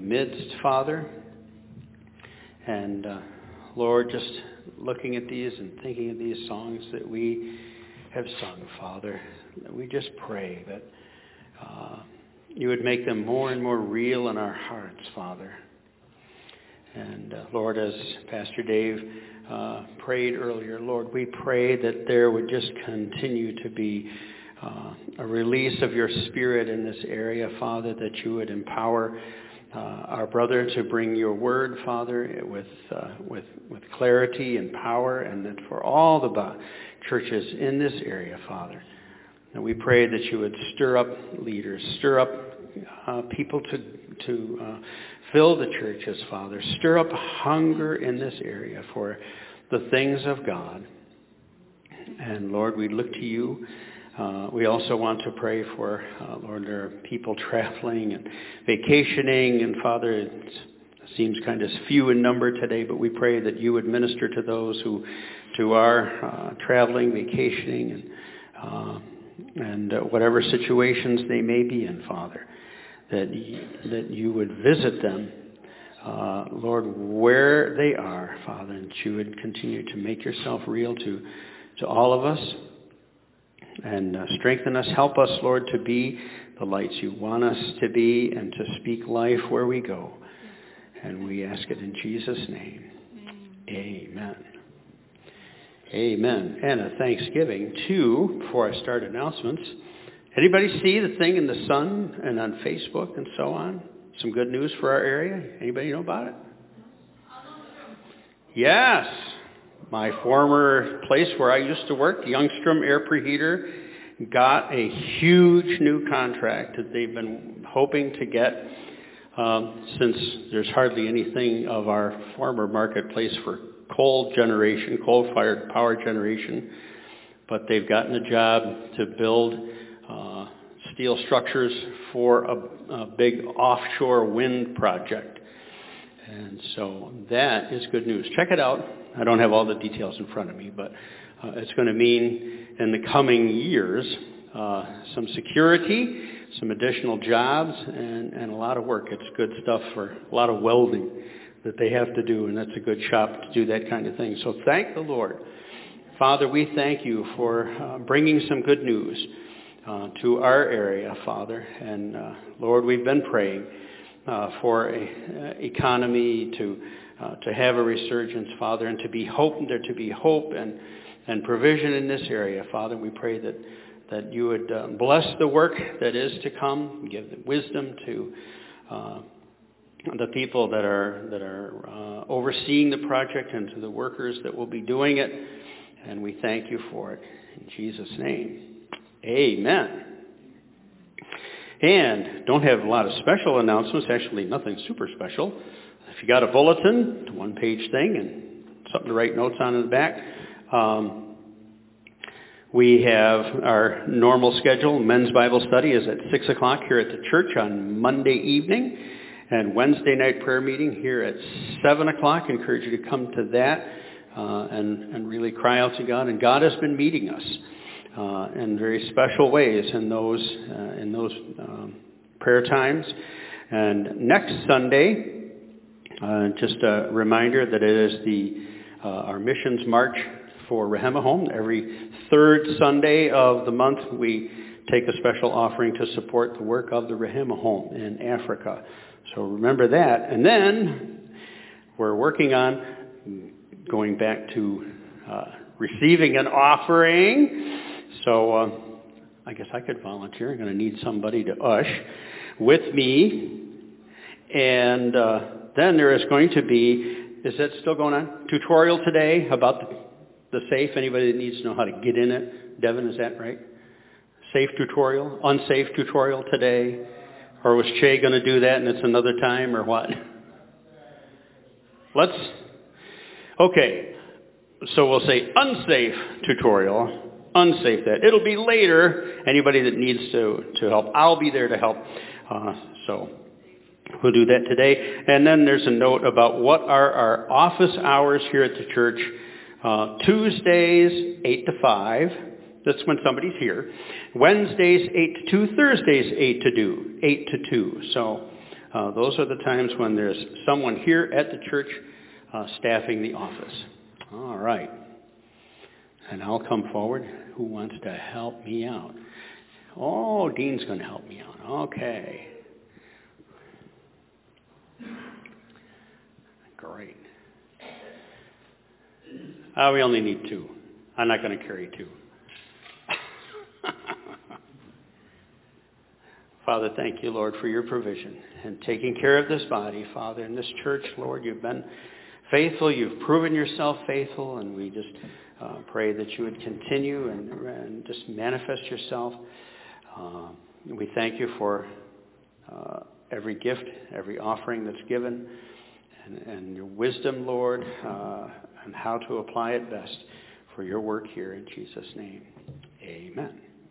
midst, Father. And Lord, just looking at these and thinking of these songs that we have sung, Father, we just pray that you would make them more and more real in our hearts, Father. And Lord, as Pastor Dave prayed earlier, Lord, we pray that there would just continue to be a release of your Spirit in this area, Father, that you would empower our brother to bring your word, Father, with clarity and power, and that for all the churches in this area, Father, and we pray that you would stir up leaders, stir up people to fill the churches, Father. Stir up hunger in this area for the things of God. And Lord, we look to you. We also want to pray for, Lord, there are people traveling and vacationing. And Father, it seems kind of few in number today, but we pray that you would minister to those who are traveling, vacationing, and whatever situations they may be in, Father. That you would visit them, Lord, where they are, Father, and you would continue to make yourself real to all of us, and strengthen us. Help us, Lord, to be the lights you want us to be, and to speak life where we go. And we ask it in Jesus' name. Amen. Amen. And a thanksgiving, too, before I start announcements. Anybody see the thing in the Sun and on Facebook and so on? Some good news for our area? Anybody know about it? Yes. My former place where I used to work, Youngstrom Air Preheater, got a huge new contract that they've been hoping to get since there's hardly anything of our former marketplace for coal-fired power generation. But they've gotten a job to build steel structures for a big offshore wind project. And so that is good news. Check it out. I don't have all the details in front of me, but it's going to mean in the coming years some security, some additional jobs, and a lot of work. It's good stuff for a lot of welding that they have to do, and that's a good shop to do that kind of thing. So thank the Lord. Father, we thank you for bringing some good news to our area, Father. And Lord, we've been praying for an economy to have a resurgence, Father, and to be hope, and there to be hope and provision in this area, Father. We pray that you would bless the work that is to come, give the wisdom to the people that are overseeing the project, and to the workers that will be doing it. And we thank you for it. In Jesus' name, amen. And don't have a lot of special announcements, actually nothing super special. If you got a bulletin, it's a one-page thing and something to write notes on in the back. We have our normal schedule. Men's Bible study is at 6 o'clock here at the church on Monday evening. And Wednesday night prayer meeting here at 7 o'clock. Encourage you to come to that and really cry out to God. And God has been meeting us in very special ways in those prayer times. And next Sunday, just a reminder that it is our missions march for Rehema. Every third Sunday of the month, we take a special offering to support the work of the Rehema in Africa. So remember that. And then we're working on going back to receiving an offering. So I guess I could volunteer. I'm going to need somebody to ush with me. And then there is going to be, is that still going on? Tutorial today about the safe. Anybody that needs to know how to get in it. Devin, is that right? Safe tutorial, unsafe tutorial today. Or was Che going to do that and it's another time, or what? Okay. So we'll say unsafe tutorial. Unsafe that. It'll be later. Anybody that needs to help, I'll be there to help. So we'll do that today. And then there's a note about what are our office hours here at the church. Tuesdays, 8 to 5. That's when somebody's here. Wednesdays, 8 to 2. Thursdays, 8 to 2. So those are the times when there's someone here at the church staffing the office. All right. And I'll come forward. Who wants to help me out? Oh, Dean's going to help me out. Okay. Great. We only need 2. I'm not going to carry 2. Father, thank you, Lord, for your provision and taking care of this body, Father, in this church, Lord. You've been faithful. You've proven yourself faithful, and we just pray that you would continue and just manifest yourself. We thank you for every gift, every offering that's given, and your wisdom, Lord, and how to apply it best for your work here in Jesus' name. Amen.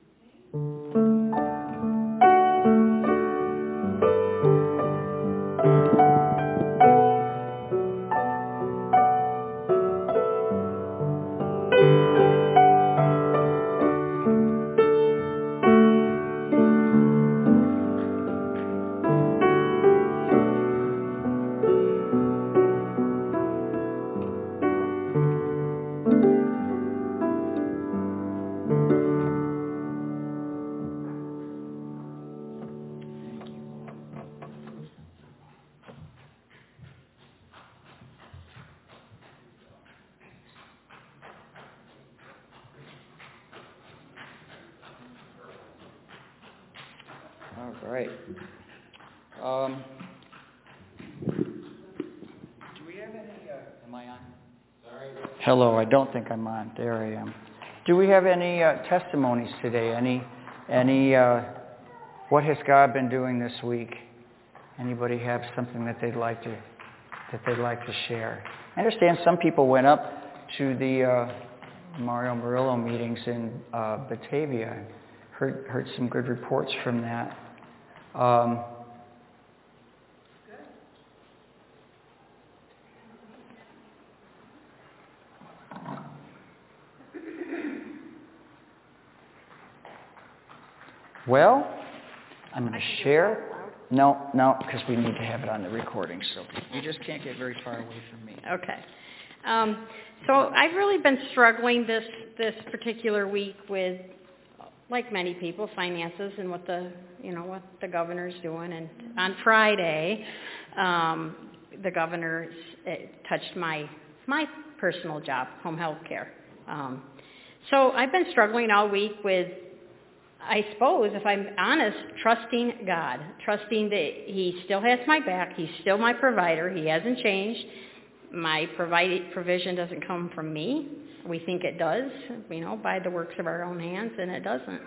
All right. Do we have any, am I on? Sorry. Hello, I don't think I'm on. There I am. Do we have any testimonies today? Any what has God been doing this week? Anybody have something that they'd like to share? I understand some people went up to the Mario Murillo meetings in Batavia. Heard some good reports from that. Well, I'm going to share. No, because we need to have it on the recording, so you just can't get very far away from me. Okay. So I've really been struggling this particular week with, like many people, finances and what the governor's doing. And on Friday, the governor touched my personal job, home health care. So I've been struggling all week with, I suppose, if I'm honest, trusting God, trusting that He still has my back. He's still my provider. He hasn't changed. My provision doesn't come from me. We think it does, by the works of our own hands, and it doesn't.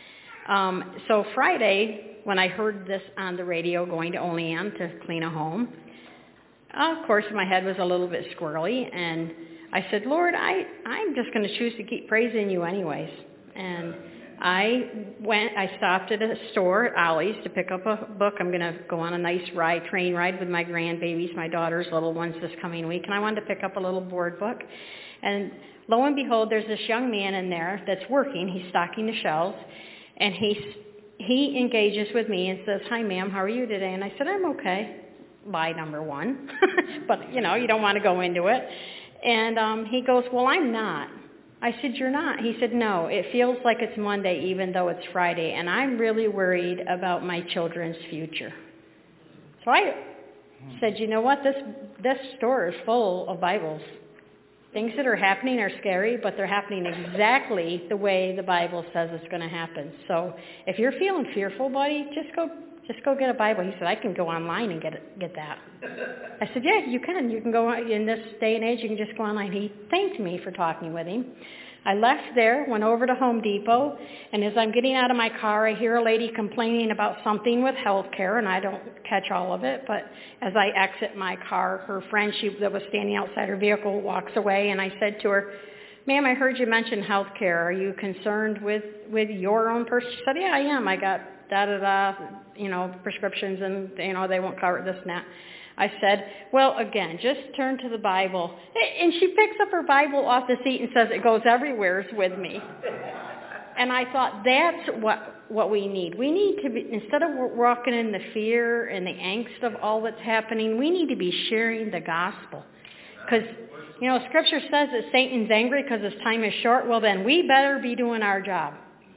So Friday, when I heard this on the radio, going to Olean to clean a home, of course my head was a little bit squirrely, and I said, Lord, I'm just going to choose to keep praising you anyways. And I stopped at a store at Ollie's to pick up a book. I'm going to go on a nice train ride with my grandbabies, my daughter's little ones this coming week, and I wanted to pick up a little board book. And lo and behold, there's this young man in there that's working. He's stocking the shelves, and he engages with me and says, hi, ma'am, how are you today? And I said, I'm okay. Lie number one. But, you don't want to go into it. And he goes, well, I'm not. I said, you're not? He said, no, it feels like it's Monday even though it's Friday, and I'm really worried about my children's future. So I said, you know what? This store is full of Bibles. Things that are happening are scary, but they're happening exactly the way the Bible says it's going to happen. So if you're feeling fearful, buddy, just go get a Bible. He said, I can go online and get that. I said, yeah, you can. You can go, in this day and age, you can just go online. He thanked me for talking with him. I left there, went over to Home Depot, and as I'm getting out of my car, I hear a lady complaining about something with health care, and I don't catch all of it, but as I exit my car, her friend that was standing outside her vehicle walks away, and I said to her, ma'am, I heard you mention health care. Are you concerned with your own person? She said, yeah, I am. I got prescriptions, and, they won't cover this and that. I said, well, again, just turn to the Bible. And she picks up her Bible off the seat and says, it goes everywhere with me. And I thought, that's what what we need. We need to be, instead of walking in the fear and the angst of all that's happening, we need to be sharing the gospel. Because, Scripture says that Satan's angry because his time is short. Well, then we better be doing our job.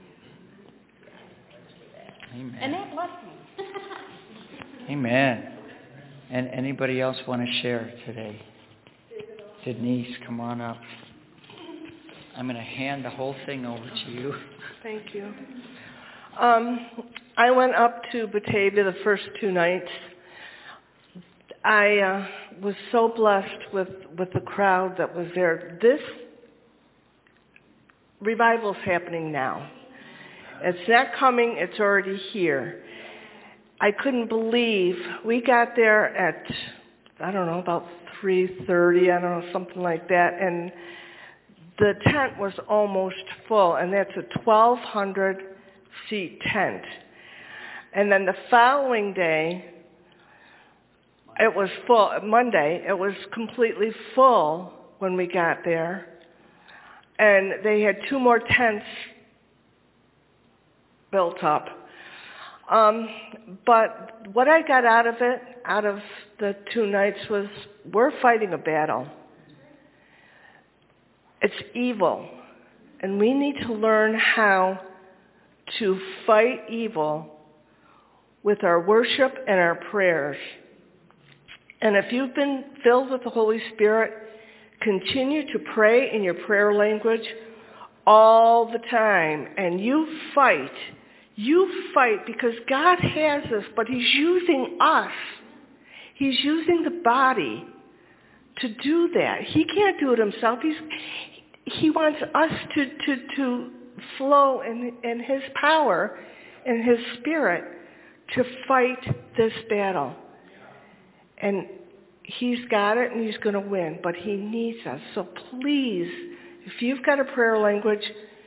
Amen. And that blessed me. Amen. And anybody else want to share today? Denise, come on up. I'm going to hand the whole thing over to you. Thank you. I went up to Batavia the first 2 nights. I was so blessed with the crowd that was there. This revival's happening now. It's not coming, it's already here. I couldn't believe, we got there at, about 3:30, something like that, and the tent was almost full, and that's a 1,200-seat tent. And then the following day, it was full. Monday, it was completely full when we got there. And they had 2 more tents built up. But what I got out of the 2 nights was, we're fighting a battle. It's evil. And we need to learn how to fight evil with our worship and our prayers. And if you've been filled with the Holy Spirit, continue to pray in your prayer language all the time. And you fight because God has us, but He's using us. He's using the body to do that. He can't do it Himself. He wants us to flow in His power and His Spirit to fight this battle. And He's got it and He's going to win, but He needs us. So please, if you've got a prayer language,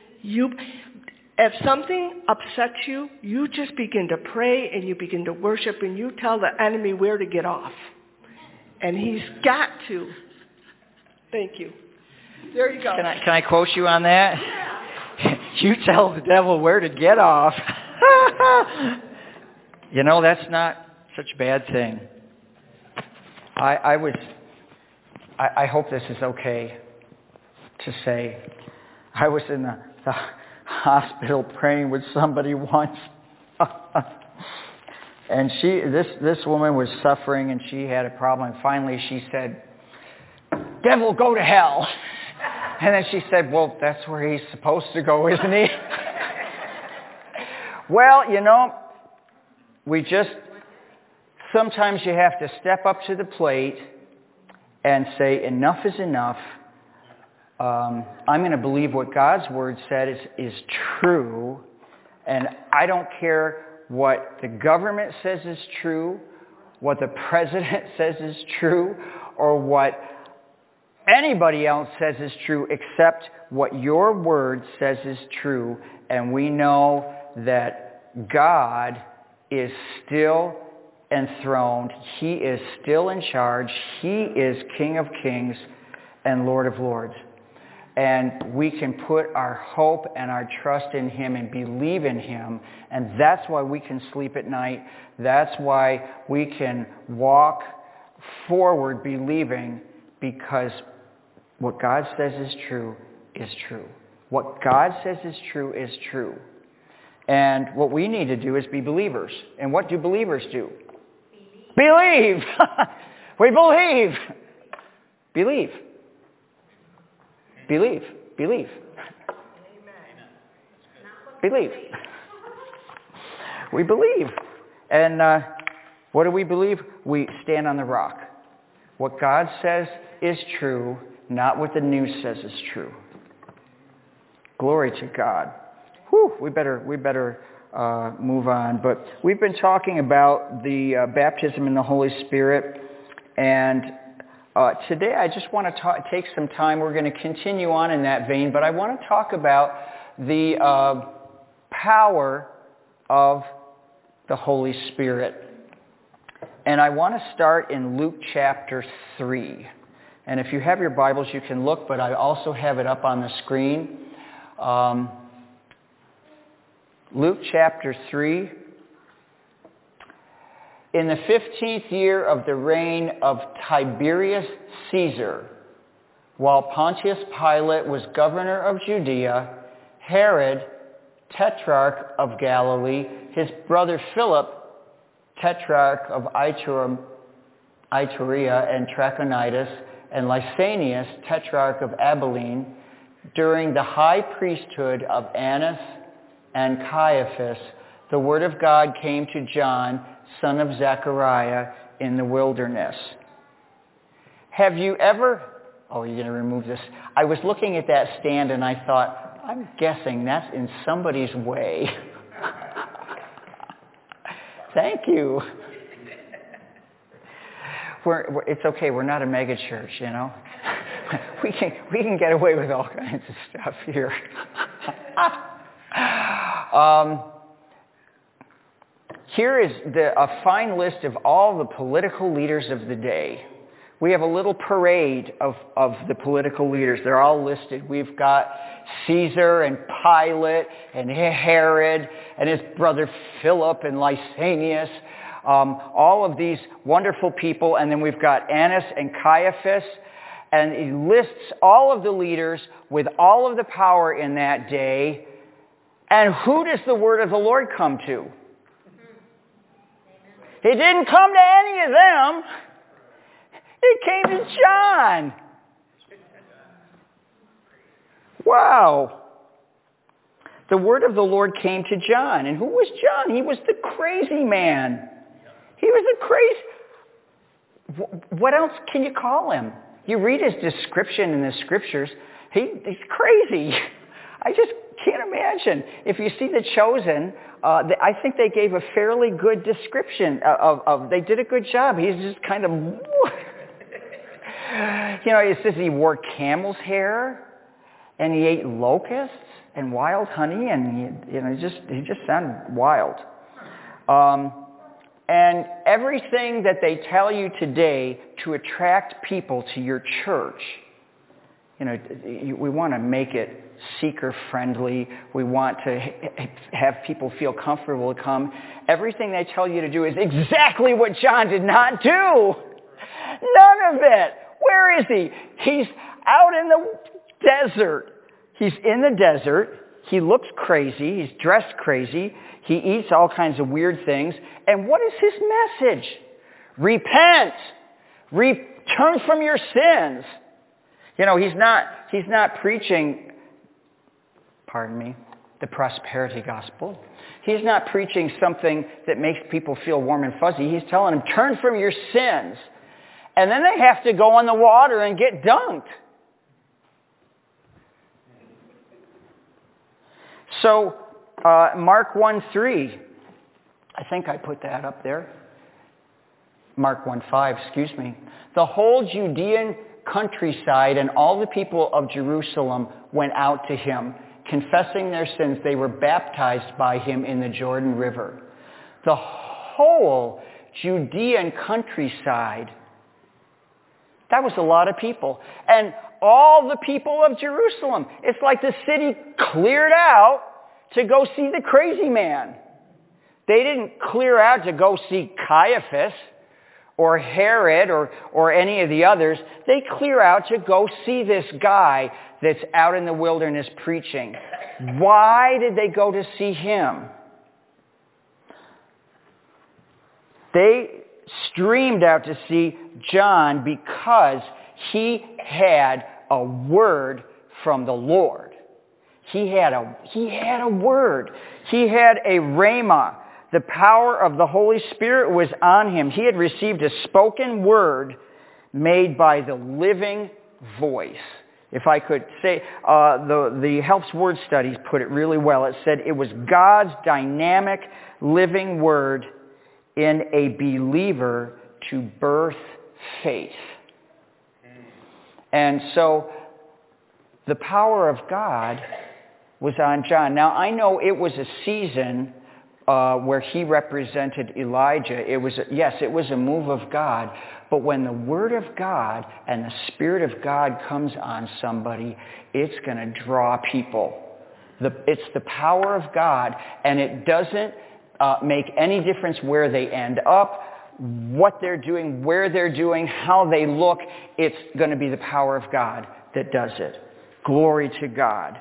if something upsets you, you just begin to pray and you begin to worship and you tell the enemy where to get off. And he's got to. Thank you. There you go. Can I quote you on that? You tell the devil where to get off. That's not such a bad thing. I hope this is okay to say. I was in the hospital praying with somebody once. And this woman was suffering and she had a problem. And finally she said, "Devil, go to hell." And then she said, "Well, that's where he's supposed to go, isn't he?" Well, sometimes you have to step up to the plate and say, enough is enough. I'm going to believe what God's Word said is true, and I don't care what the government says is true, what the president says is true, or what anybody else says is true, except what your Word says is true, and we know that God is still enthroned. He is still in charge. He is King of Kings and Lord of Lords. And we can put our hope and our trust in Him and believe in Him. And that's why we can sleep at night. That's why we can walk forward believing, because what God says is true is true. What God says is true is true. And what we need to do is be believers. And what do believers do? Believe! We believe! Believe. Believe. Believe. Believe. We believe. And what do we believe? We stand on the rock. What God says is true, not what the news says is true. Glory to God. Whew, we better move on. But we've been talking about the baptism in the Holy Spirit, and today I just want to take some time. We're going to continue on in that vein, but I want to talk about the power of the Holy Spirit. And I want to start in Luke chapter 3. And if you have your Bibles, you can look, but I also have it up on the screen. Luke chapter 3. In the 15th year of the reign of Tiberius Caesar, while Pontius Pilate was governor of Judea, Herod, tetrarch of Galilee, his brother Philip, tetrarch of Iturea and Trachonitis, and Lysanias, tetrarch of Abilene, during the high priesthood of Annas and Caiaphas, the word of God came to John, son of Zechariah, in the wilderness. Have you ever... Oh, you're going to remove this. I was looking at that stand and I thought, I'm guessing that's in somebody's way. Thank you. It's okay. We're not a mega church, you know. We can get away with all kinds of stuff here. Here is a fine list of all the political leaders of the day. We have a little parade of the political leaders. They're all listed. We've got Caesar and Pilate and Herod and his brother Philip and Lysanias. All of these wonderful people. And then we've got Annas and Caiaphas. And he lists all of the leaders with all of the power in that day. And who does the word of the Lord come to? It didn't come to any of them. It came to John. Wow. The word of the Lord came to John. And who was John? He was the crazy man. He was a crazy... What else can you call him? You read his description in the scriptures. He's crazy. I just can't imagine. If you see The Chosen, I think they gave a fairly good description of they did a good job. He's just kind of... You know, it says he wore camel's hair, and he ate locusts and wild honey, and he just sounded wild. And everything that they tell you today to attract people to your church, you know, we want to make it seeker-friendly. We want to have people feel comfortable to come. Everything they tell you to do is exactly what John did not do. None of it. Where is he? He's out in the desert. He's in the desert. He looks crazy. He's dressed crazy. He eats all kinds of weird things. And what is his message? Repent. Turn from your sins. You know, he's not preaching, pardon me, the prosperity gospel. He's not preaching something that makes people feel warm and fuzzy. He's telling them, turn from your sins. And then they have to go in the water and get dunked. So, Mark 1:3, I think I put that up there. Mark 1:5, excuse me. The whole Judean countryside and all the people of Jerusalem went out to him. Confessing their sins, they were baptized by him in the Jordan River. The whole Judean countryside. That was a lot of people. And all the people of Jerusalem. It's like the city cleared out to go see the crazy man. They didn't clear out to go see Caiaphas or Herod or any of the others. They clear out to go see this guy that's out in the wilderness preaching. Why did they go to see him? They streamed out to see John because he had a word from the Lord. He had a word. He had a rhema. The power of the Holy Spirit was on him. He had received a spoken word made by the living voice. If I could say, the Helps Word Studies put it really well. It said it was God's dynamic living word in a believer to birth faith. And so the power of God was on John. Now I know it was a season where he represented Elijah. It was a move of God. But when the Word of God and the Spirit of God comes on somebody, it's going to draw people. It's the power of God, and it doesn't make any difference where they end up, what they're doing, where they're doing, how they look. It's going to be the power of God that does it. Glory to God.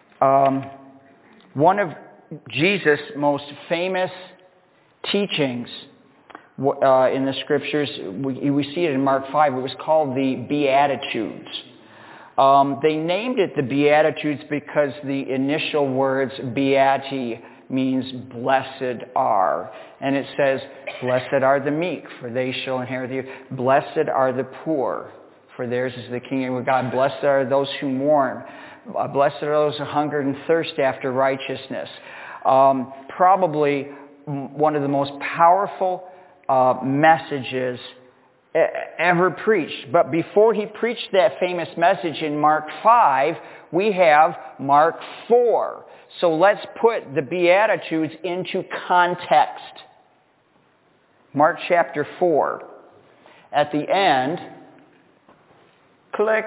One of Jesus' most famous teachings in the Scriptures, we see it in Mark 5, it was called the Beatitudes. They named it the Beatitudes because the initial words, beati, means blessed are. And it says, blessed are the meek, for they shall inherit the earth. Blessed are the poor, for theirs is the kingdom of God. Blessed are those who mourn. Blessed are those who hunger and thirst after righteousness. Probably one of the most powerful messages ever preached. But before he preached that famous message in Mark 5, we have Mark 4. So let's put the Beatitudes into context. Mark chapter 4. At the end, click.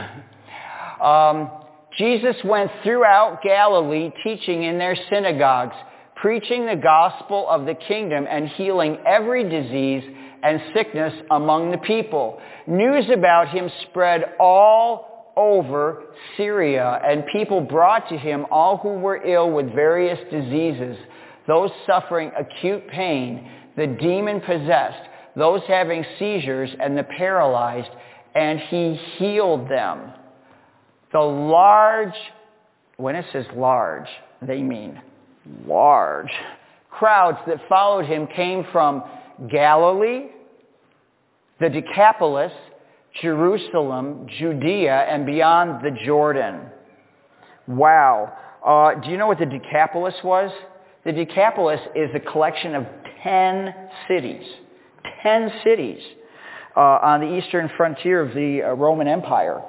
Jesus went throughout Galilee teaching in their synagogues, preaching the gospel of the kingdom and healing every disease and sickness among the people. News about him spread all over Syria, and people brought to him all who were ill with various diseases, those suffering acute pain, the demon-possessed, those having seizures, and the paralyzed, and he healed them. The large, when it says large, they mean large, crowds that followed him came from Galilee, the Decapolis, Jerusalem, Judea, and beyond the Jordan. Wow. Do you know what the Decapolis was? The Decapolis is a collection of 10 cities. 10 cities on the eastern frontier of the Roman Empire.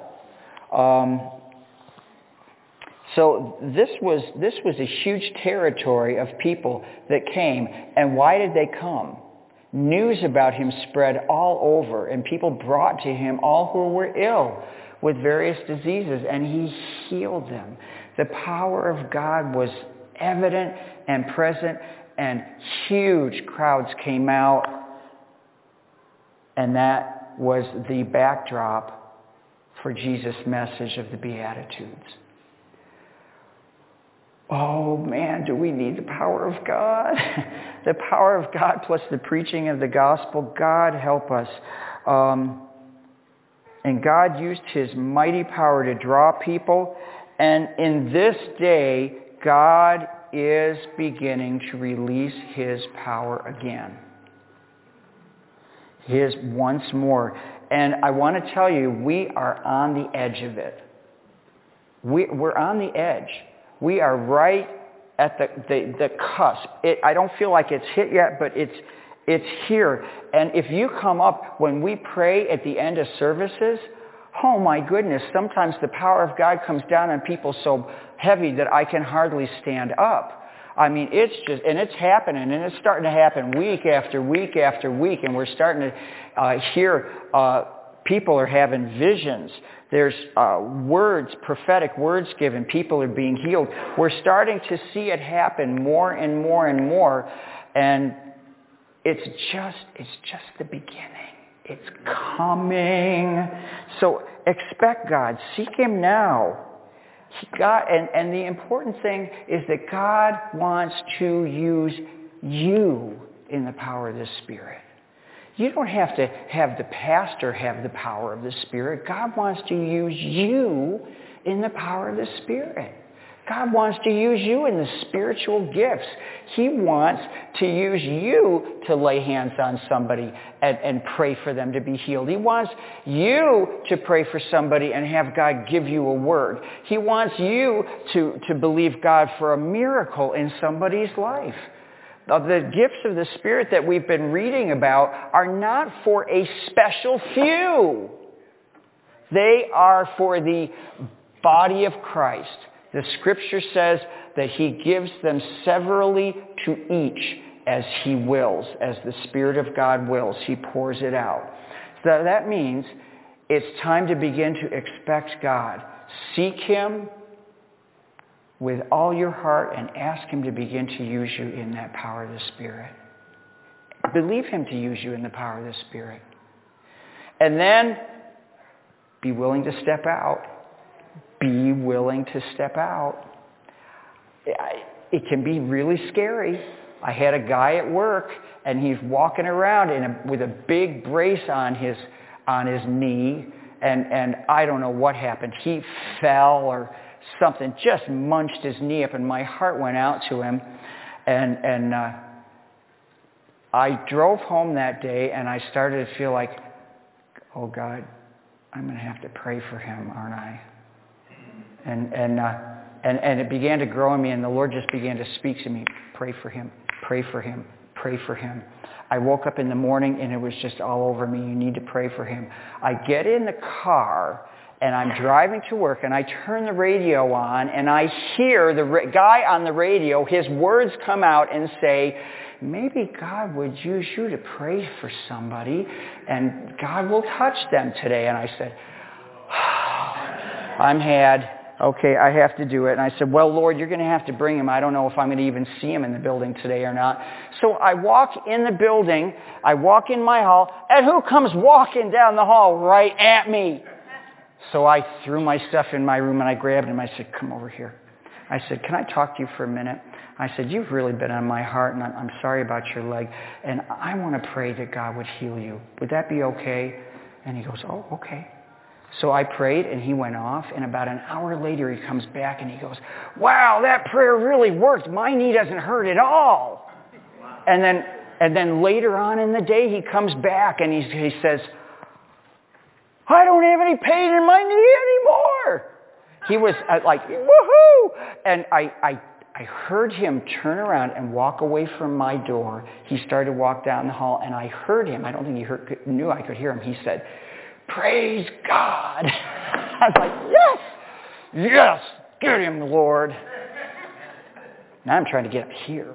So this was a huge territory of people that came. And why did they come? News about him spread all over, and people brought to him all who were ill with various diseases, and he healed them. The power of God was evident and present, and huge crowds came out, and that was the backdrop for Jesus' message of the Beatitudes. Oh man, do we need the power of God? The power of God plus the preaching of the gospel. God help us. And God used his mighty power to draw people. And in this day, God is beginning to release his power again. His once more. And I want to tell you, we are on the edge of it. We're on the edge. We are right at the cusp. I don't feel like it's hit yet, but it's here. And if you come up when we pray at the end of services, oh my goodness, sometimes the power of God comes down on people so heavy that I can hardly stand up. I mean, it's happening, and it's starting to happen week after week after week, and we're starting to hear people are having visions. There's words, prophetic words given. People are being healed. We're starting to see it happen more and more and more. And it's just the beginning. It's coming. So expect God. Seek him now. And the important thing is that God wants to use you in the power of the Spirit. You don't have to have the pastor have the power of the Spirit. God wants to use you in the power of the Spirit. God wants to use you in the spiritual gifts. He wants to use you to lay hands on somebody and pray for them to be healed. He wants you to pray for somebody and have God give you a word. He wants you to believe God for a miracle in somebody's life. The gifts of the Spirit that we've been reading about are not for a special few. They are for the body of Christ. The Scripture says that he gives them severally to each as he wills, as the Spirit of God wills. He pours it out. So that means it's time to begin to expect God. Seek him with all your heart and ask him to begin to use you in that power of the Spirit. Believe him to use you in the power of the Spirit. And then be willing to step out. Be willing to step out. It can be really scary. I had a guy at work, and he's walking around with a big brace on his knee, and I don't know what happened. He fell or something, just munched his knee up, and my heart went out to him. And I drove home that day, and I started to feel like, oh God, I'm going to have to pray for him, aren't I? And it began to grow in me, and the Lord just began to speak to me. Pray for him. Pray for him. Pray for him. I woke up in the morning, and it was just all over me. You need to pray for him. I get in the car, and I'm driving to work, and I turn the radio on, and I hear the guy on the radio, his words come out and say, maybe God would use you to pray for somebody, and God will touch them today. And I said, okay, I have to do it. And I said, well, Lord, you're going to have to bring him. I don't know if I'm going to even see him in the building today or not. So I walk in the building, I walk in my hall, and who comes walking down the hall right at me? So I threw my stuff in my room, and I grabbed him. I said, come over here. I said, can I talk to you for a minute? I said, you've really been on my heart, and I'm sorry about your leg, and I want to pray that God would heal you. Would that be okay? And he goes, oh, okay. So I prayed, and he went off, and about an hour later he comes back, and he goes, wow, that prayer really worked. My knee doesn't hurt at all. And then later on in the day he comes back, and he says, I don't have any pain in my knee anymore. He was like, woohoo! And I heard him turn around and walk away from my door. He started to walk down the hall, and I heard him. I don't think he knew I could hear him. He said, praise God. I was like, yes, get him, Lord. Now I'm trying to get up here.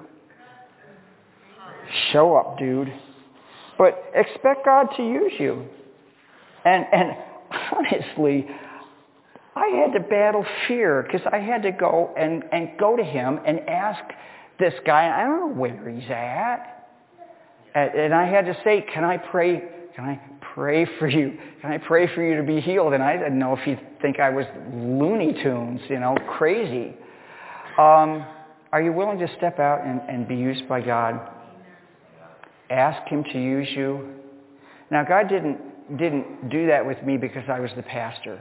Show up, dude. But expect God to use you. And honestly, I had to battle fear because I had to go and go to him and ask this guy, I don't know where he's at. And I had to say, can I pray for you? Can I pray for you to be healed? And I didn't know if he'd think I was Looney Tunes, crazy. Are you willing to step out and be used by God? Ask him to use you. Now, God didn't do that with me because I was the pastor.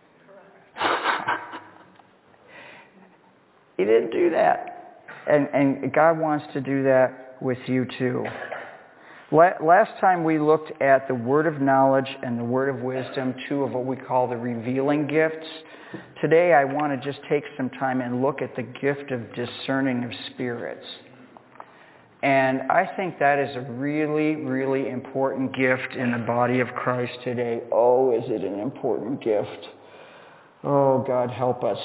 He didn't do that. And God wants to do that with you too. Last time we looked at the word of knowledge and the word of wisdom, two of what we call the revealing gifts. Today I want to just take some time and look at the gift of discerning of spirits. And I think that is a really, really important gift in the body of Christ today. Oh, is it an important gift? Oh, God help us.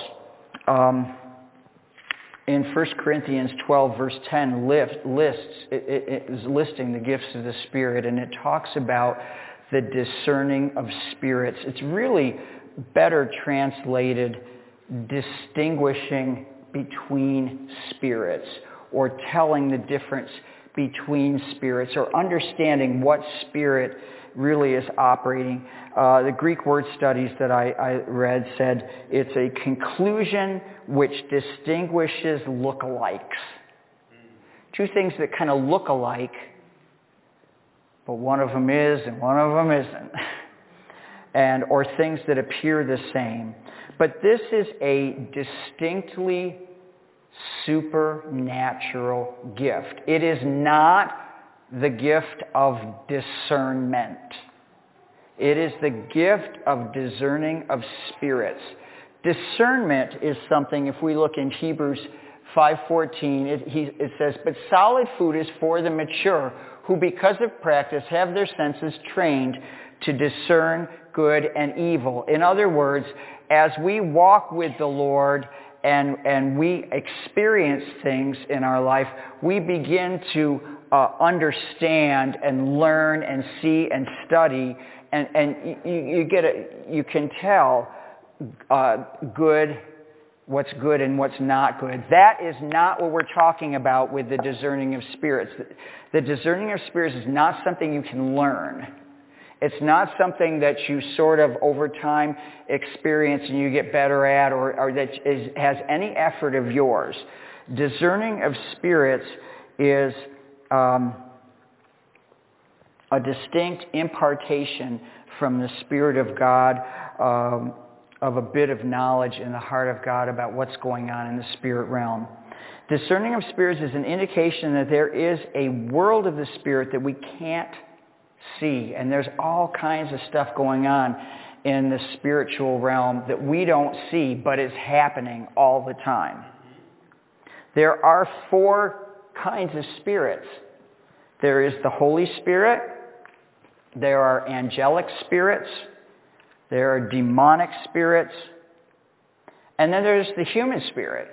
In 1 Corinthians 12, verse 10, it is listing the gifts of the Spirit, and it talks about the discerning of spirits. It's really better translated distinguishing between spirits, or telling the difference between spirits, or understanding what spirit really is operating. The Greek word studies that I read said it's a conclusion which distinguishes lookalikes. Two things that kind of look alike, but one of them is and one of them isn't. Or things that appear the same. But this is a distinctly supernatural gift. It is not the gift of discernment. It is the gift of discerning of spirits. Discernment is something, if we look in Hebrews 5:14, it says, but solid food is for the mature, who because of practice have their senses trained to discern good and evil. In other words, as we walk with the Lord and we experience things in our life, we begin to understand and learn and see and study, and you can tell good what's good and what's not good. That is not what we're talking about with the discerning of spirits. The discerning of spirits is not something you can learn. It's not something that you sort of over time experience and you get better at or that has any effort of yours. Discerning of spirits is a distinct impartation from the Spirit of God, of a bit of knowledge in the heart of God about what's going on in the spirit realm. Discerning of spirits is an indication that there is a world of the Spirit that we can't see. And there's all kinds of stuff going on in the spiritual realm that we don't see, but is happening all the time. There are 4 kinds of spirits. There is the Holy Spirit. There are angelic spirits. There are demonic spirits. And then there's the human spirit.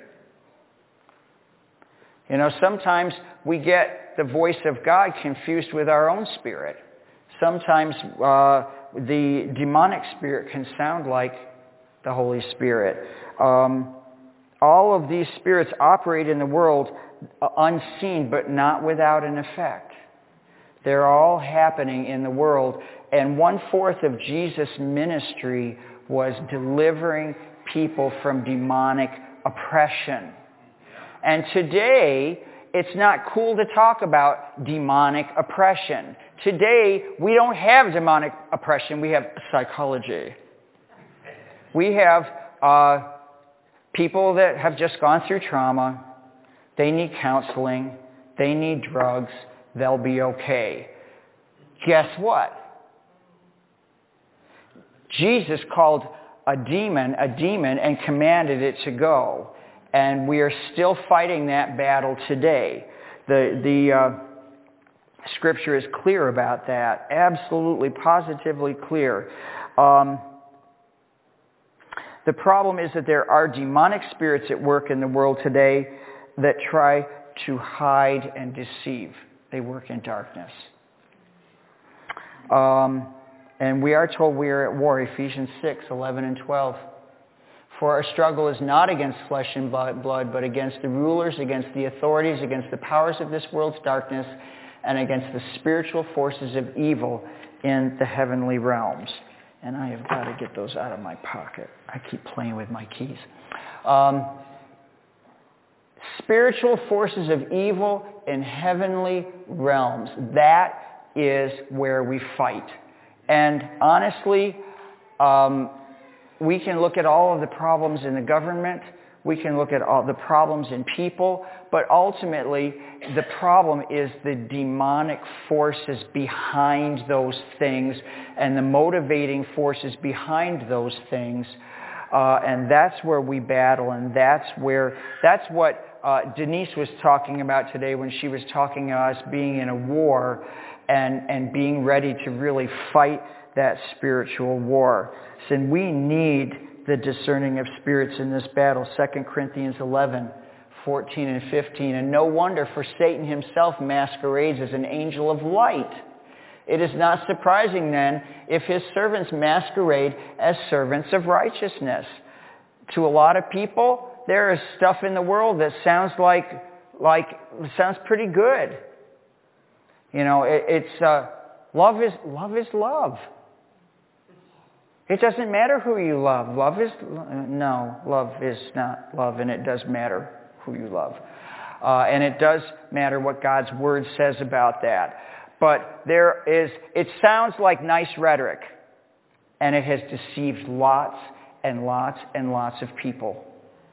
You know, sometimes we get the voice of God confused with our own spirit. Sometimes the demonic spirit can sound like the Holy Spirit. All of these spirits operate in the world unseen, but not without an effect. They're all happening in the world. And 1/4 of Jesus' ministry was delivering people from demonic oppression. And today, it's not cool to talk about demonic oppression. Today, we don't have demonic oppression. We have psychology. We have people that have just gone through trauma. They need counseling. They need drugs. They'll be okay. Guess what? Jesus called a demon, and commanded it to go. And we are still fighting that battle today. The Scripture is clear about that. Absolutely, positively clear. The problem is that there are demonic spirits at work in the world today that try to hide and deceive. They work in darkness. And we are told we are at war, Ephesians 6:11 and 12. For our struggle is not against flesh and blood, but against the rulers, against the authorities, against the powers of this world's darkness, and against the spiritual forces of evil in the heavenly realms. And I have got to get those out of my pocket. I keep playing with my keys. Spiritual forces of evil in heavenly realms. That is where we fight. And honestly, we can look at all of the problems in the government. We can look at all the problems in people. But ultimately, the problem is the demonic forces behind those things and the motivating forces behind those things. And that's where we battle. And that's what Denise was talking about today when she was talking about us being in a war and being ready to really fight that spiritual war. So we need the discerning of spirits in this battle. 2 Corinthians 11:14 and 15. And no wonder, for Satan himself masquerades as an angel of light. It is not surprising then if his servants masquerade as servants of righteousness. To a lot of people, there is stuff in the world that sounds sounds pretty good. You know, love is love. It doesn't matter who you love. Love is not love, and it does matter who you love. And it does matter what God's Word says about that. But it sounds like nice rhetoric, and it has deceived lots and lots and lots of people.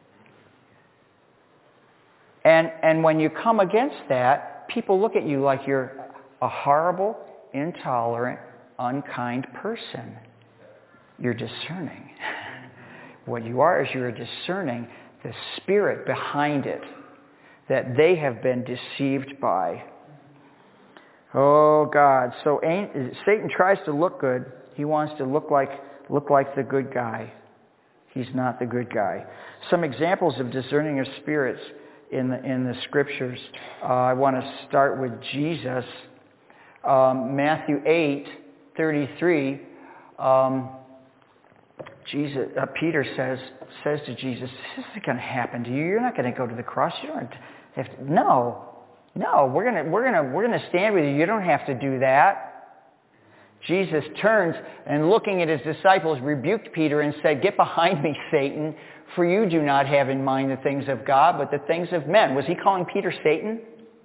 And when you come against that, people look at you like you're a horrible, intolerant, unkind person. You're discerning. What you are is you're discerning the spirit behind it that they have been deceived by. Oh, God. So Satan tries to look good. He wants to look like the good guy. He's not the good guy. Some examples of discerning of spirits in the Scriptures. I want to start with Jesus. Matthew 8:33. Peter says to Jesus, this isn't going to happen to you. You're not going to go to the cross. You don't have to. No, we're going to stand with you. You don't have to do that. Jesus turns and looking at his disciples rebuked Peter and said, get behind me, Satan, for you do not have in mind the things of God, but the things of men. Was he calling Peter Satan?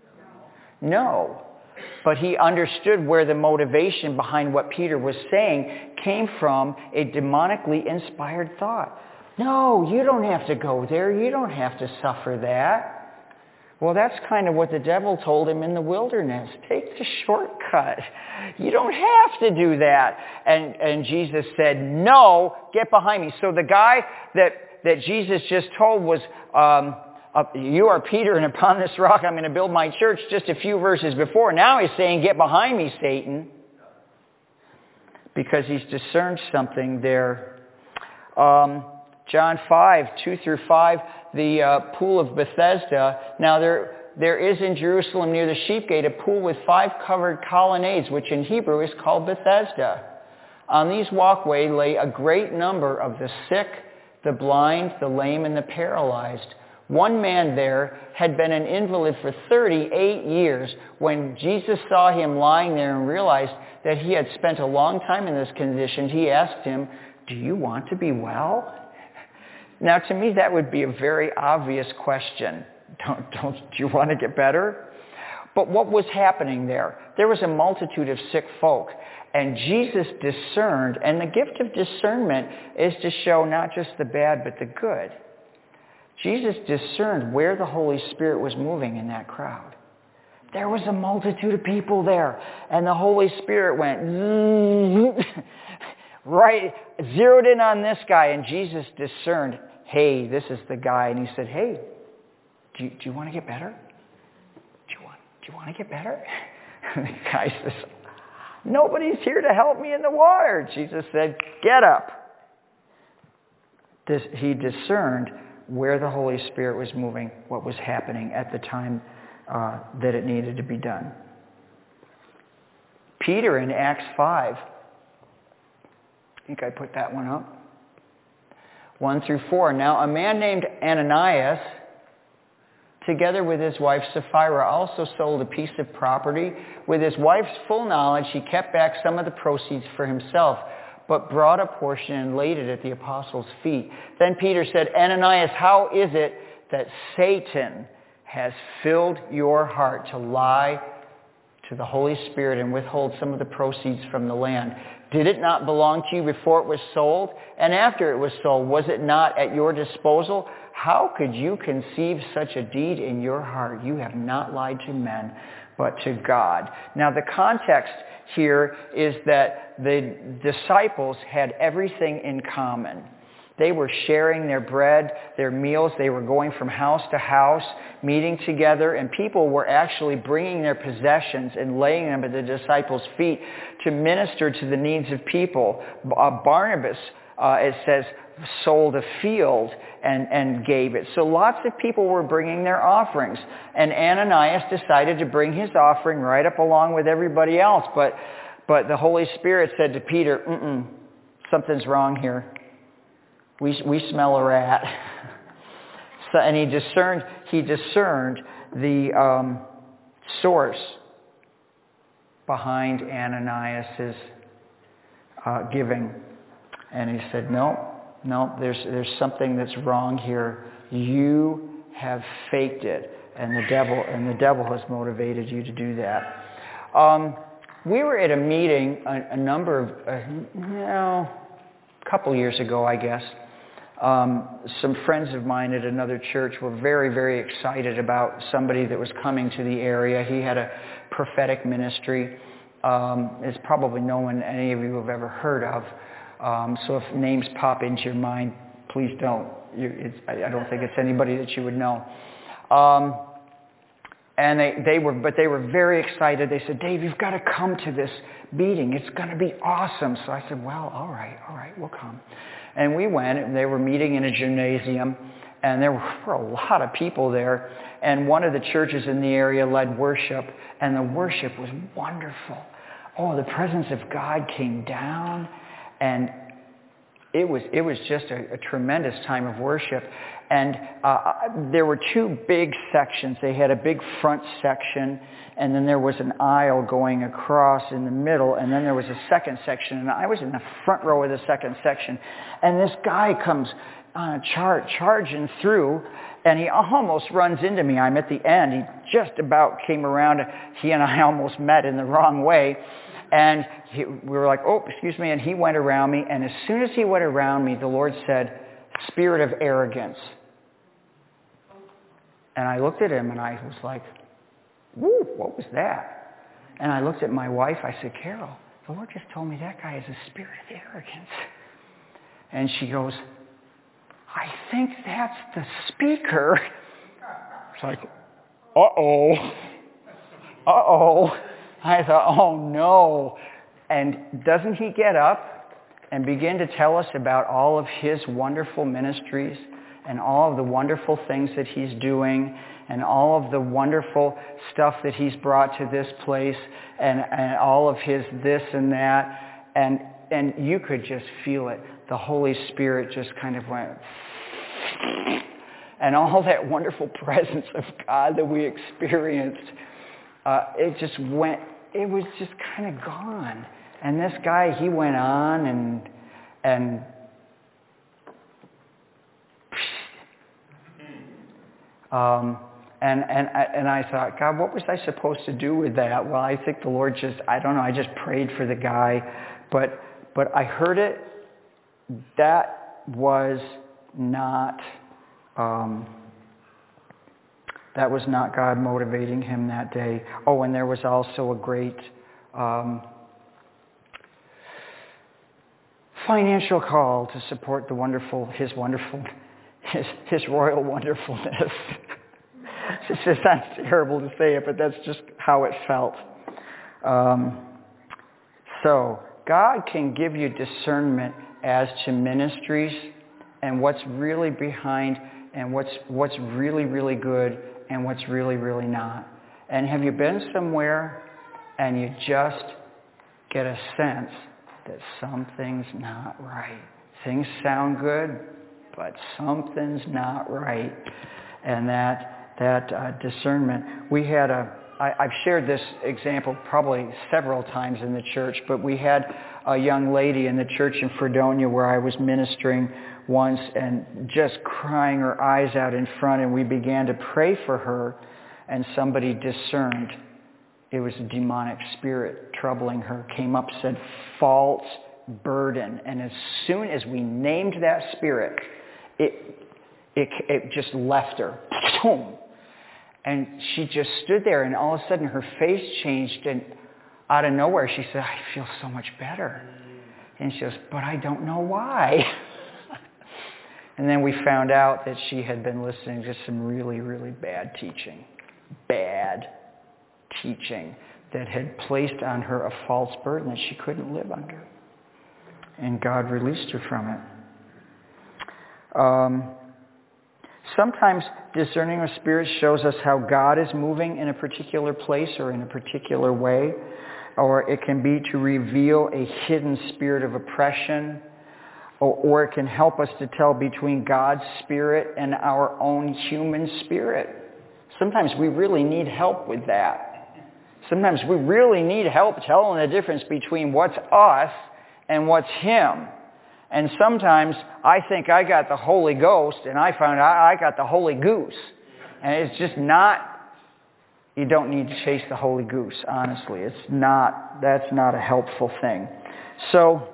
No. But he understood where the motivation behind what Peter was saying came from a demonically inspired thought. No, you don't have to go there. You don't have to suffer that. Well, that's kind of what the devil told him in the wilderness. Take the shortcut. You don't have to do that. And Jesus said, no, get behind me. So the guy that Jesus just told was, you are Peter, and upon this rock I'm going to build my church, just a few verses before. Now he's saying, get behind me, Satan. Because he's discerned something there. John 5, 2 through 5, the pool of Bethesda. Now there is in Jerusalem near the sheep gate a pool with 5 covered colonnades, which in Hebrew is called Bethesda. On these walkways lay a great number of the sick, the blind, the lame, and the paralyzed. One man there had been an invalid for 38 years. When Jesus saw him lying there and realized that he had spent a long time in this condition, he asked him, do you want to be well? Now, to me, that would be a very obvious question. Do you want to get better? But what was happening there? There was a multitude of sick folk. And Jesus discerned, and the gift of discernment is to show not just the bad, but the good. Jesus discerned where the Holy Spirit was moving in that crowd. There was a multitude of people there, and the Holy Spirit went right, zeroed in on this guy, and Jesus discerned, hey, this is the guy. And he said, hey, do you want to get better? Do you want to get better? And the guy says, nobody's here to help me in the water. Jesus said, get up. He discerned where the Holy Spirit was moving, what was happening at the time that it needed to be done. Peter in Acts 5, I think I put that one up. 1 through 4. Now a man named Ananias, together with his wife Sapphira, also sold a piece of property. With his wife's full knowledge, he kept back some of the proceeds for himself, but brought a portion and laid it at the apostles' feet. Then Peter said, Ananias, how is it that Satan has filled your heart to lie to the Holy Spirit and withhold some of the proceeds from the land? Did it not belong to you before it was sold? And after it was sold, was it not at your disposal? How could you conceive such a deed in your heart? You have not lied to men, but to God. Now the context here is that the disciples had everything in common. They were sharing their bread, their meals. They were going from house to house, meeting together, and people were actually bringing their possessions and laying them at the disciples' feet to minister to the needs of people. Barnabas, it says, sold a field and gave it. So lots of people were bringing their offerings. And Ananias decided to bring his offering right up along with everybody else. But the Holy Spirit said to Peter, something's wrong here. We smell a rat. So, and he discerned the source behind Ananias' giving. And he said, no, there's something that's wrong here. You have faked it, and the devil has motivated you to do that. We were at a meeting a couple years ago, I guess. Some friends of mine at another church were very, very excited about somebody that was coming to the area. He had a prophetic ministry. It's probably no one any of you have ever heard of. So if names pop into your mind, please don't. I don't think it's anybody that you would know. And they were very excited. They said, Dave, you've got to come to this meeting. It's going to be awesome. So I said, well, all right, we'll come. And we went, and they were meeting in a gymnasium, and there were a lot of people there. And one of the churches in the area led worship, and the worship was wonderful. Oh, the presence of God came down, and it was just a tremendous time of worship. And there were two big sections. They had a big front section, and then there was an aisle going across in the middle, and then there was a second section. And I was in the front row of the second section. And this guy comes charging through, and he almost runs into me. I'm at the end. He just about came around. He and I almost met in the wrong way. And we were like, oh, excuse me. And he went around me. And as soon as he went around me, the Lord said, spirit of arrogance. And I looked at him and I was like, woo, what was that? And I looked at my wife. I said, Carol, the Lord just told me that guy has a spirit of arrogance. And she goes, I think that's the speaker. It's like, uh-oh. I thought, oh no. And doesn't he get up and begin to tell us about all of his wonderful ministries and all of the wonderful things that he's doing and all of the wonderful stuff that he's brought to this place and all of his this and that. And you could just feel it. The Holy Spirit just kind of went, and all that wonderful presence of God that we experienced, it just went, it was just kind of gone. And this guy, he went on and I thought, God, what was I supposed to do with that? Well, I think the Lord I don't know, I just prayed for the guy. But I heard it. That was not God motivating him that day. Oh, and there was also a great financial call to support his royal wonderfulness. It just sounds terrible to say it, but that's just how it felt. So God can give you discernment as to ministries and what's really behind and what's really, really good and what's really, really not. And have you been somewhere and you just get a sense that something's not right? Things sound good, but something's not right. And that discernment. We had I've shared this example probably several times in the church, but we had a young lady in the church in Fredonia where I was ministering once and just crying her eyes out in front, and we began to pray for her, and somebody discerned it was a demonic spirit troubling her, came up, said false burden, and as soon as we named that spirit, it just left her. Boom. And she just stood there, and all of a sudden her face changed, and out of nowhere she said, I feel so much better. And she goes, but I don't know why. And then we found out that she had been listening to some really, really bad teaching that had placed on her a false burden that she couldn't live under. And God released her from it. Sometimes discerning of spirits shows us how God is moving in a particular place or in a particular way, or it can be to reveal a hidden spirit of oppression, or it can help us to tell between God's spirit and our own human spirit. Sometimes we really need help with that. Sometimes we really need help telling the difference between what's us and what's Him. And sometimes I think I got the Holy Ghost, and I found out I got the Holy Goose. And it's just not, you don't need to chase the Holy Goose, honestly. That's not a helpful thing. So,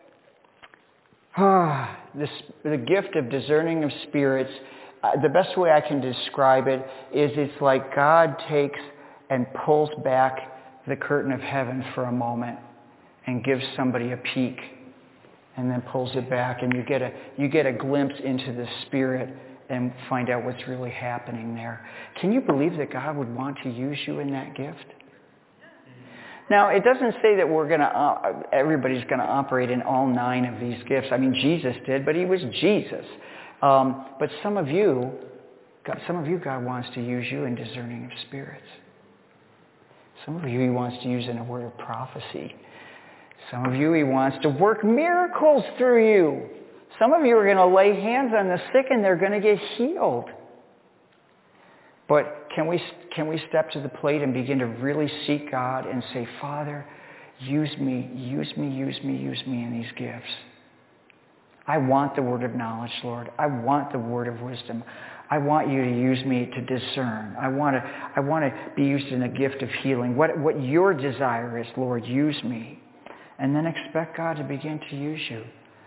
the gift of discerning of spirits, the best way I can describe it is it's like God takes and pulls back the curtain of heaven for a moment and gives somebody a peek, and then pulls it back, and you get a glimpse into the Spirit and find out what's really happening there. Can you believe that God would want to use you in that gift? Now, it doesn't say that everybody's going to operate in all 9 of these gifts. I mean, Jesus did, but He was Jesus. But some of you, God wants to use you in discerning of spirits. Some of you He wants to use in a word of prophecy. Some of you He wants to work miracles through you. Some of you are going to lay hands on the sick and they're going to get healed. But can we step to the plate and begin to really seek God and say, Father, use me in these gifts. I want the word of knowledge, Lord. I want the word of wisdom. I want you to use me to discern. I want to be used in a gift of healing. What your desire is, Lord, use me. And then expect God to begin to use you.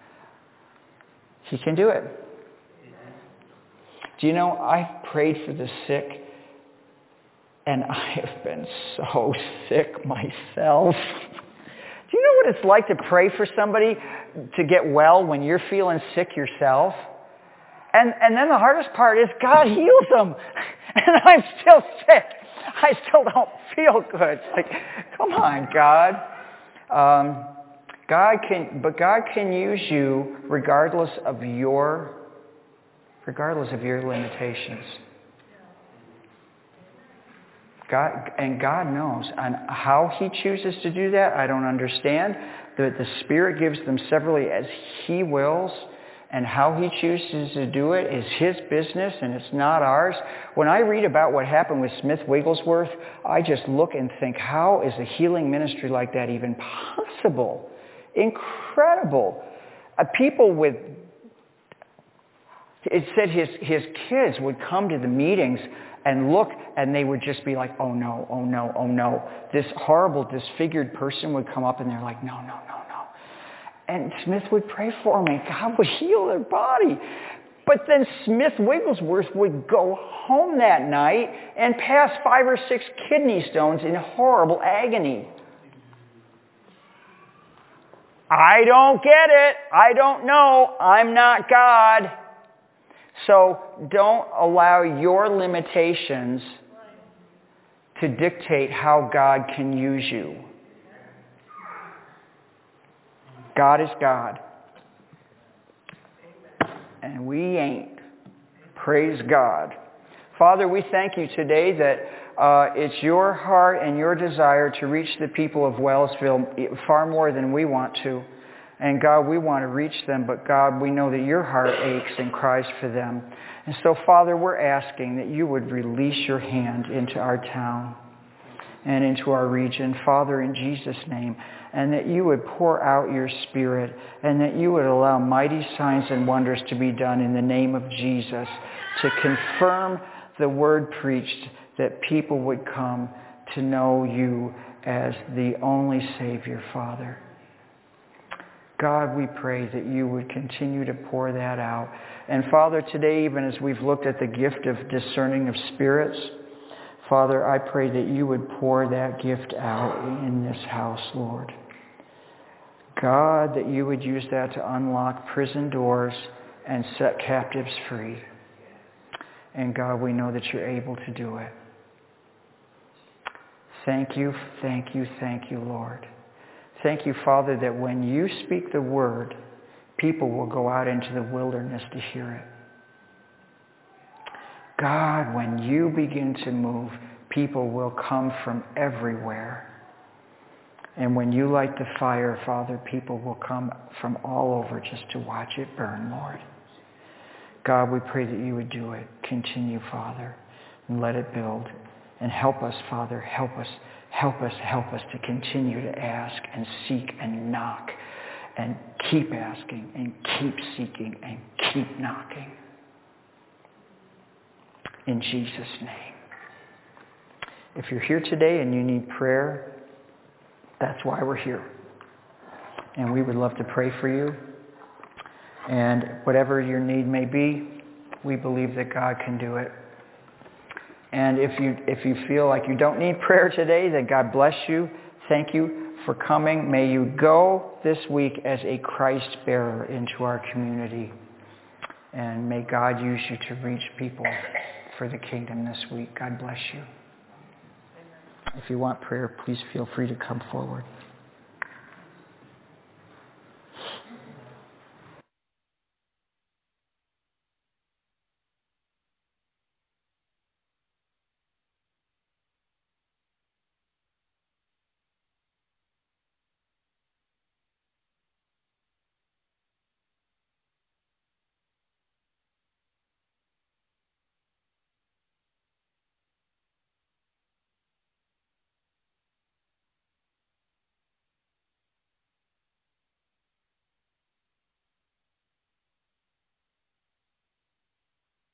He can do it. Do you know, I've prayed for the sick, and I have been so sick myself. Do you know what it's like to pray for somebody to get well when you're feeling sick yourself? And then the hardest part is God heals them. And I'm still sick. I still don't feel good. It's like, come on, God. God can use you regardless of your limitations. God knows. And how he chooses to do that, I don't understand. The Spirit gives them severally as he wills. And how he chooses to do it is his business, and it's not ours. When I read about what happened with Smith Wigglesworth, I just look and think, how is a healing ministry like that even possible? Incredible. People with... It said his kids would come to the meetings and look, and they would just be like, oh no, oh no, oh no. This horrible, disfigured person would come up, and they're like, no, no, no, no. And Smith would pray for them, and God would heal their body. But then Smith Wigglesworth would go home that night and pass 5 or 6 kidney stones in horrible agony. I don't get it. I don't know. I'm not God. So don't allow your limitations to dictate how God can use you. God is God. And we ain't. Praise God. Father, we thank you today that it's your heart and your desire to reach the people of Wellsville far more than we want to. And God, we want to reach them, but God, we know that your heart aches and cries for them. And so, Father, we're asking that you would release your hand into our town and into our region, Father, in Jesus' name, and that you would pour out your Spirit, and that you would allow mighty signs and wonders to be done in the name of Jesus to confirm the word preached, that people would come to know you as the only Savior, Father. God, we pray that you would continue to pour that out. And Father, today, even as we've looked at the gift of discerning of spirits, Father, I pray that you would pour that gift out in this house, Lord. God, that you would use that to unlock prison doors and set captives free. And God, we know that you're able to do it. Thank you, thank you, thank you, Lord. Thank you, Father, that when you speak the word, people will go out into the wilderness to hear it. God, when you begin to move, people will come from everywhere. And when you light the fire, Father, people will come from all over just to watch it burn, Lord. God, we pray that you would do it. Continue, Father, and let it build. And help us, Father, help us to continue to ask and seek and knock and keep asking and keep seeking and keep knocking. In Jesus' name. If you're here today and you need prayer, that's why we're here. And we would love to pray for you. And whatever your need may be, we believe that God can do it. And if you feel like you don't need prayer today, then God bless you. Thank you for coming. May you go this week as a Christ bearer into our community. And may God use you to reach people for the kingdom this week. God bless you. If you want prayer, please feel free to come forward.